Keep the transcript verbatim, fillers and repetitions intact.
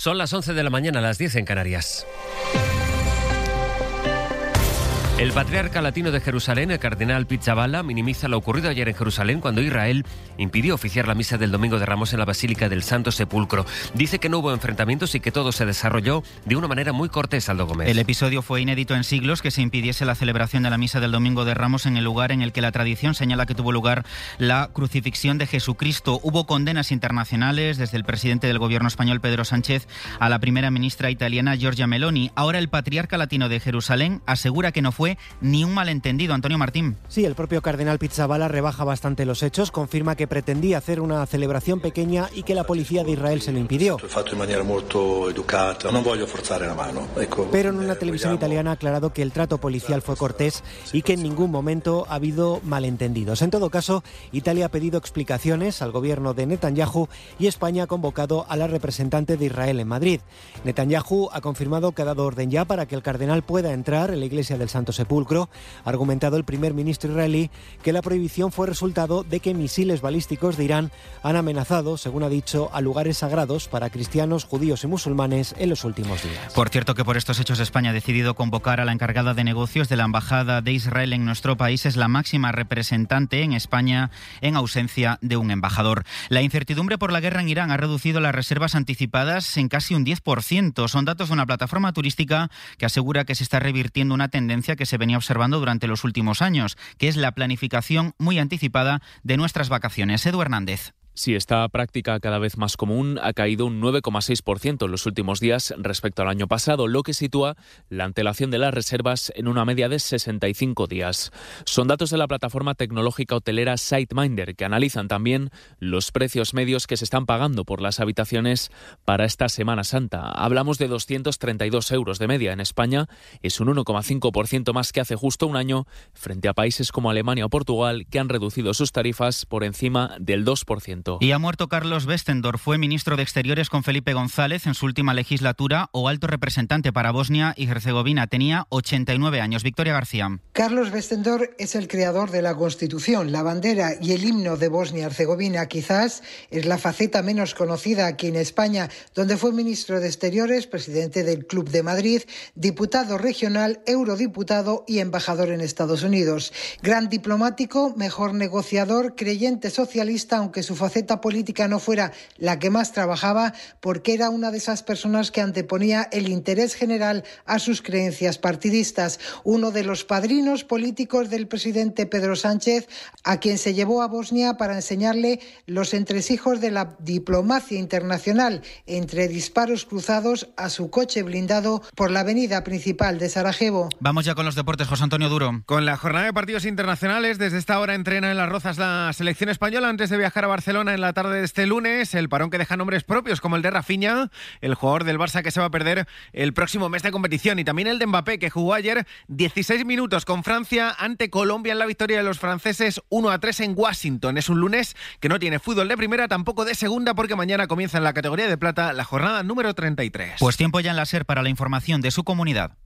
Son las once de la mañana, las diez en Canarias. El patriarca latino de Jerusalén, el cardenal Pizzaballa, minimiza lo ocurrido ayer en Jerusalén cuando Israel impidió oficiar la misa del Domingo de Ramos en la Basílica del Santo Sepulcro. Dice que no hubo enfrentamientos y que todo se desarrolló de una manera muy cortés, Aldo Gómez. El episodio fue inédito en siglos, que se impidiese la celebración de la misa del Domingo de Ramos en el lugar en el que la tradición señala que tuvo lugar la crucifixión de Jesucristo. Hubo condenas internacionales desde el presidente del gobierno español, Pedro Sánchez, a la primera ministra italiana, Giorgia Meloni. Ahora el patriarca latino de Jerusalén asegura que no fue ni un malentendido. Antonio Martín. Sí, el propio cardenal Pizzaballa rebaja bastante los hechos, confirma que pretendía hacer una celebración pequeña y que la policía de Israel se lo impidió. Pero en una televisión italiana ha aclarado que el trato policial fue cortés y que en ningún momento ha habido malentendidos. En todo caso, Italia ha pedido explicaciones al gobierno de Netanyahu y España ha convocado a la representante de Israel en Madrid. Netanyahu ha confirmado que ha dado orden ya para que el cardenal pueda entrar en la iglesia del Santo Sepulcro. Ha argumentado el primer ministro israelí que la prohibición fue resultado de que misiles balísticos de Irán han amenazado, según ha dicho, a lugares sagrados para cristianos, judíos y musulmanes en los últimos días. Por cierto, que por estos hechos España ha decidido convocar a la encargada de negocios de la Embajada de Israel en nuestro país. Es la máxima representante en España en ausencia de un embajador. La incertidumbre por la guerra en Irán ha reducido las reservas anticipadas en casi un diez por ciento. Son datos de una plataforma turística que asegura que se está revirtiendo una tendencia que se venía observando durante los últimos años, que es la planificación muy anticipada de nuestras vacaciones. Edu Hernández. Sí, esta práctica cada vez más común ha caído un nueve coma seis por ciento en los últimos días respecto al año pasado, lo que sitúa la antelación de las reservas en una media de sesenta y cinco días. Son datos de la plataforma tecnológica hotelera SiteMinder, que analizan también los precios medios que se están pagando por las habitaciones para esta Semana Santa. Hablamos de doscientos treinta y dos euros de media en España, es un uno coma cinco por ciento más que hace justo un año, frente a países como Alemania o Portugal, que han reducido sus tarifas por encima del dos por ciento. Y ha muerto Carlos Westendorf, fue ministro de Exteriores con Felipe González en su última legislatura o alto representante para Bosnia y Herzegovina. Tenía ochenta y nueve años. Victoria García. Carlos Westendorf es el creador de la Constitución, la bandera y el himno de Bosnia y Herzegovina. Quizás es la faceta menos conocida aquí en España, donde fue ministro de Exteriores, presidente del Club de Madrid, diputado regional, eurodiputado y embajador en Estados Unidos. Gran diplomático, mejor negociador, creyente socialista, aunque su faceta política no fuera la que más trabajaba, porque era una de esas personas que anteponía el interés general a sus creencias partidistas. Uno de los padrinos políticos del presidente Pedro Sánchez, a quien se llevó a Bosnia para enseñarle los entresijos de la diplomacia internacional, entre disparos cruzados a su coche blindado por la avenida principal de Sarajevo. Vamos ya con los deportes, José Antonio Duro. Con la jornada de partidos internacionales, desde esta hora entrena en Las Rozas la selección española antes de viajar a Barcelona en la tarde de este lunes. El parón que deja nombres propios como el de Rafinha, el jugador del Barça que se va a perder el próximo mes de competición, y también el de Mbappé, que jugó ayer dieciséis minutos con Francia ante Colombia en la victoria de los franceses uno a tres en Washington. Es un lunes que no tiene fútbol de primera, tampoco de segunda, porque mañana comienza en la categoría de plata la jornada número treinta y tres. Pues tiempo ya en la SER para la información de su comunidad.